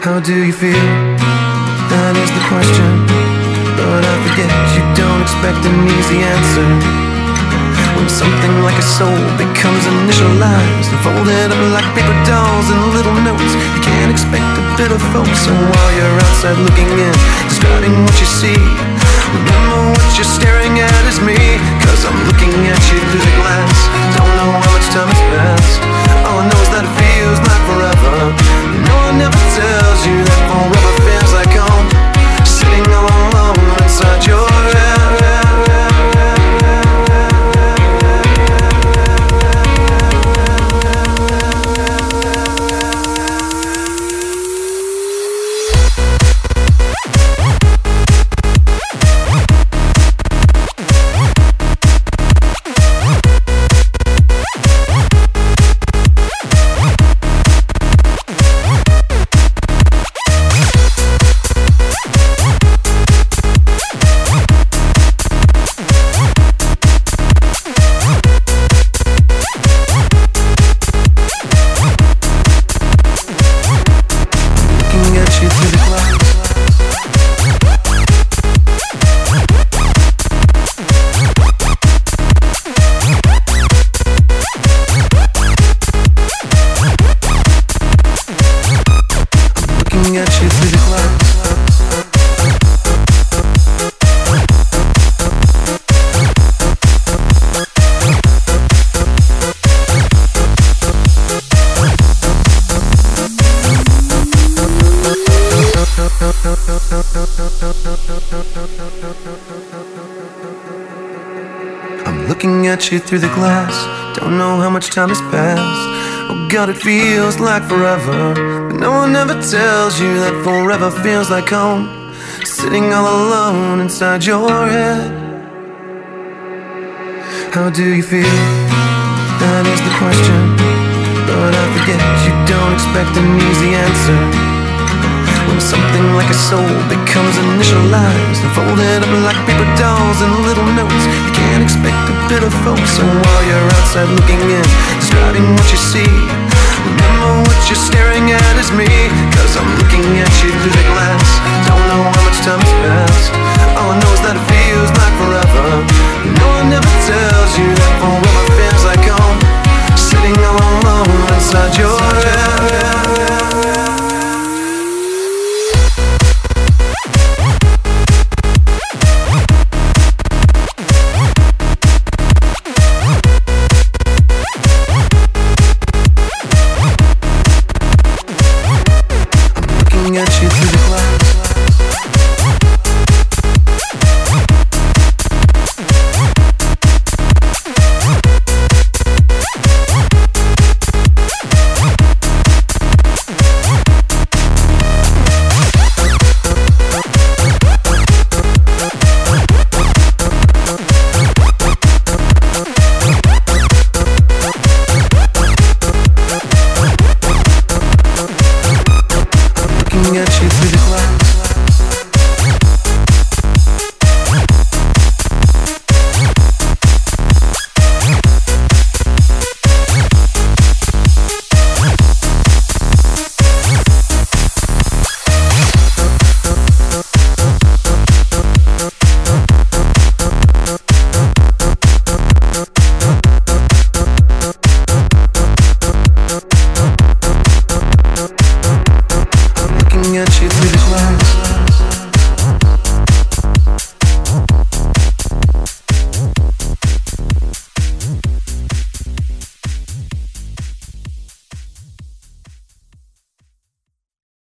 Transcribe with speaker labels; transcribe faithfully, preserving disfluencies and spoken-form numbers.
Speaker 1: How do you feel? That is the question. But I forget you don't expect an easy answer. When something like a soul becomes initialized and folded up like paper dolls and little notes, you can't expect a bit of folk. So while you're outside looking in, describing what you see, remember what you're staring at is me. Cause I'm looking at you through the glass. Don't know how much time has passed. All I know is that it feels like forever. No one ever tells you that forever feels like home. Sitting all alone inside your head. Looking at you through the glass. Don't know how much time has passed. Oh God, it feels like forever. But no one ever tells you that forever feels like home. Sitting all alone inside your head. How do you feel? That is the question. But I forget you don't expect an easy answer. When something like a soul becomes initialized and folded up like paper dolls and little notes, you can't expect a bit of folk. So while you're outside looking in, describing what you see, remember what you're staring at is me. Cause I'm looking at you through the glass. Don't know how much time has passed. All I know is that it feels like forever. No one ever tells you that forever feels like home. Sitting all alone inside your head. At you through the glass. At you through the